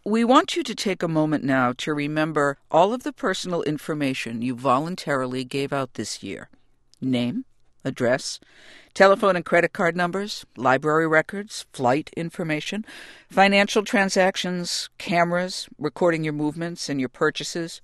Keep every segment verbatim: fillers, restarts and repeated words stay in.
We want you to take a moment now to remember all of the personal information you voluntarily gave out this year. Name, address, telephone and credit card numbers, library records, flight information, financial transactions, cameras, recording your movements and your purchases.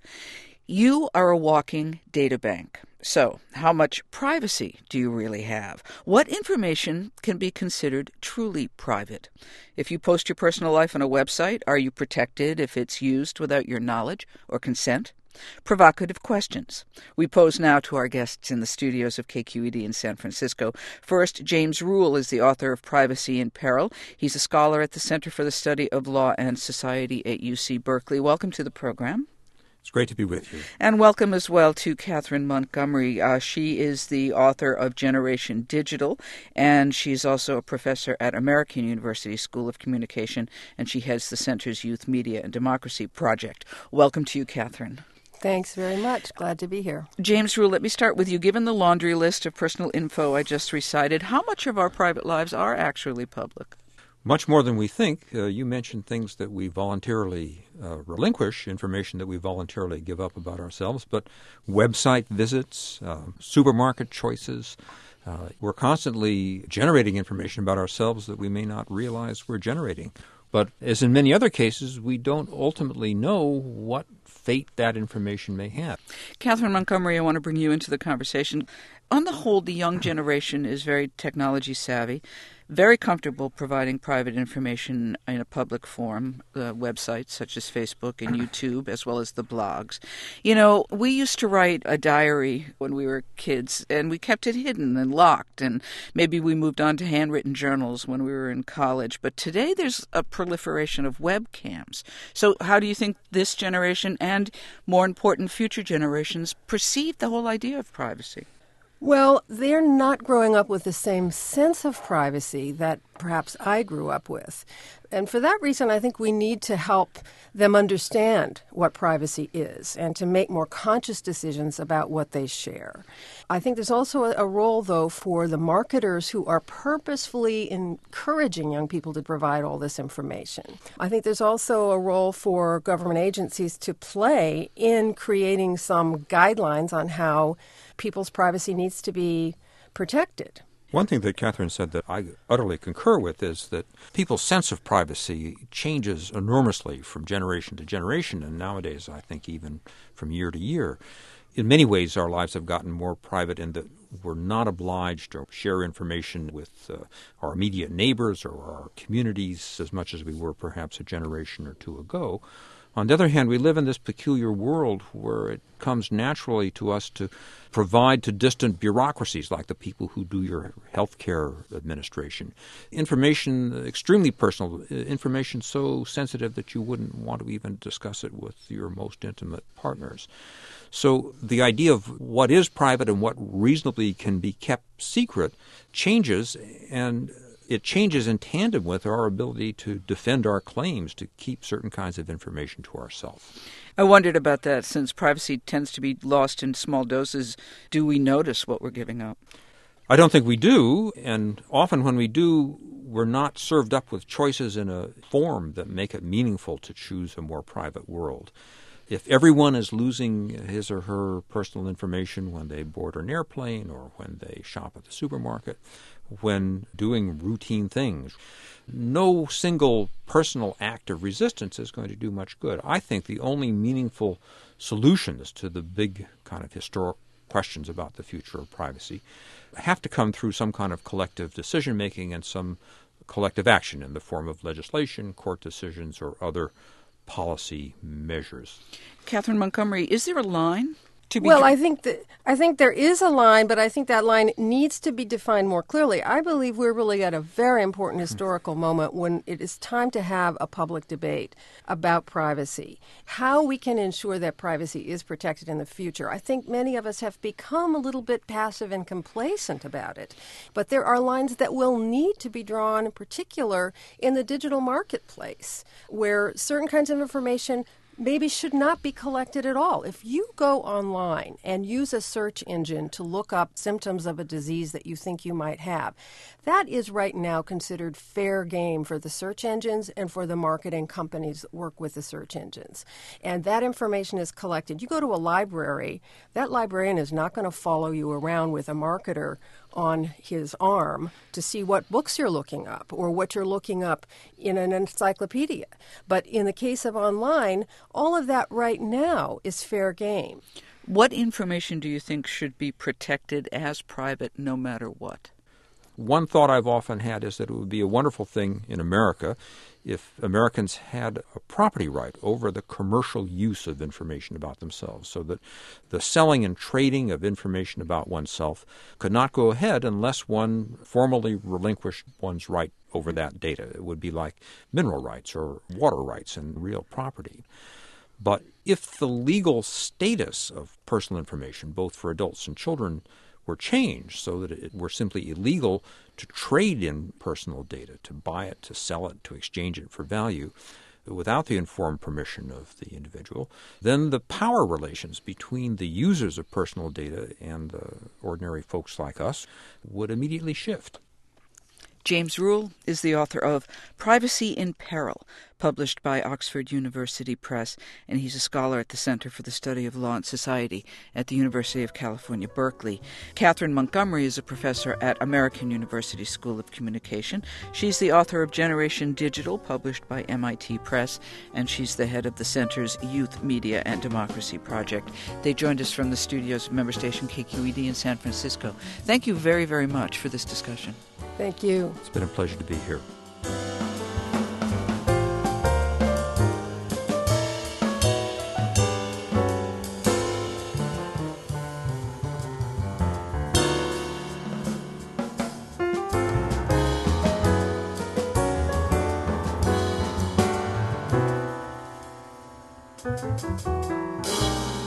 You are a walking data bank. So, how much privacy do you really have? What information can be considered truly private? If you post your personal life on a website, are you protected if it's used without your knowledge or consent? Provocative questions. We pose now to our guests in the studios of K Q E D in San Francisco. First, James Rule is the author of Privacy in Peril. He's a scholar at the Center for the Study of Law and Society at U C Berkeley. Welcome to the program. It's great to be with you. And welcome as well to Catherine Montgomery. Uh, she is the author of Generation Digital, and she's also a professor at American University School of Communication, and she heads the Center's Youth Media and Democracy Project. Welcome to you, Catherine. Thanks very much. Glad to be here. James Rule, let me start with you. Given the laundry list of personal info I just recited, how much of our private lives are actually public? Much more than we think. Uh, you mentioned things that we voluntarily uh, relinquish, information that we voluntarily give up about ourselves, but website visits, uh, supermarket choices, uh, we're constantly generating information about ourselves that we may not realize we're generating. But as in many other cases, we don't ultimately know what fate that information may have. Catherine Montgomery, I want to bring you into the conversation. On the whole, the young generation is very technology savvy, very comfortable providing private information in a public forum, uh, websites such as Facebook and YouTube, as well as the blogs. You know, we used to write a diary when we were kids, and we kept it hidden and locked, and maybe we moved on to handwritten journals when we were in college. But today there's a proliferation of webcams. So how do you think this generation and, more important, future generations perceive the whole idea of privacy? Well, they're not growing up with the same sense of privacy that perhaps I grew up with. And for that reason, I think we need to help them understand what privacy is and to make more conscious decisions about what they share. I think there's also a, a role, though, for the marketers who are purposefully encouraging young people to provide all this information. I think there's also a role for government agencies to play in creating some guidelines on how people's privacy needs to be protected. One thing that Catherine said that I utterly concur with is that people's sense of privacy changes enormously from generation to generation, and nowadays I think even from year to year. In many ways, our lives have gotten more private in that we're not obliged to share information with uh, our immediate neighbors or our communities as much as we were perhaps a generation or two ago. On the other hand, we live in this peculiar world where it comes naturally to us to provide to distant bureaucracies like the people who do your health care administration information, extremely personal, information so sensitive that you wouldn't want to even discuss it with your most intimate partners. So the idea of what is private and what reasonably can be kept secret changes, and it changes in tandem with our ability to defend our claims to keep certain kinds of information to ourselves. I wondered about that. Since privacy tends to be lost in small doses, do we notice what we're giving up? I don't think we do, and often when we do, we're not served up with choices in a form that make it meaningful to choose a more private world. If everyone is losing his or her personal information when they board an airplane or when they shop at the supermarket, when doing routine things, no single personal act of resistance is going to do much good. I think the only meaningful solutions to the big kind of historic questions about the future of privacy have to come through some kind of collective decision-making and some collective action in the form of legislation, court decisions, or other policy measures. Catherine Montgomery, is there a line to be Well, dr- I think that I think there is a line, but I think that line needs to be defined more clearly. I believe we're really at a very important historical moment when it is time to have a public debate about privacy, how we can ensure that privacy is protected in the future. I think many of us have become a little bit passive and complacent about it, but there are lines that will need to be drawn, in particular in the digital marketplace, where certain kinds of information maybe should not be collected at all. If you go online and use a search engine to look up symptoms of a disease that you think you might have, that is right now considered fair game for the search engines and for the marketing companies that work with the search engines. And that information is collected. You go to a library, that librarian is not going to follow you around with a marketer on his arm to see what books you're looking up or what you're looking up in an encyclopedia. But in the case of online, all of that right now is fair game. What information do you think should be protected as private no matter what? One thought I've often had is that it would be a wonderful thing in America if Americans had a property right over the commercial use of information about themselves, so that the selling and trading of information about oneself could not go ahead unless one formally relinquished one's right over that data. It would be like mineral rights or water rights in real property. But if the legal status of personal information, both for adults and children, were changed so that it were simply illegal to trade in personal data, to buy it, to sell it, to exchange it for value, without the informed permission of the individual, then the power relations between the users of personal data and the ordinary folks like us would immediately shift. James Rule is the author of Privacy in Peril, published by Oxford University Press, and he's a scholar at the Center for the Study of Law and Society at the University of California, Berkeley. Catherine Montgomery is a professor at American University School of Communication. She's the author of Generation Digital, published by M I T Press, and she's the head of the Center's Youth, Media, and Democracy Project. They joined us from the studios of member station K Q E D in San Francisco. Thank you very, very much for this discussion. Thank you. It's been a pleasure to be here. Thank you.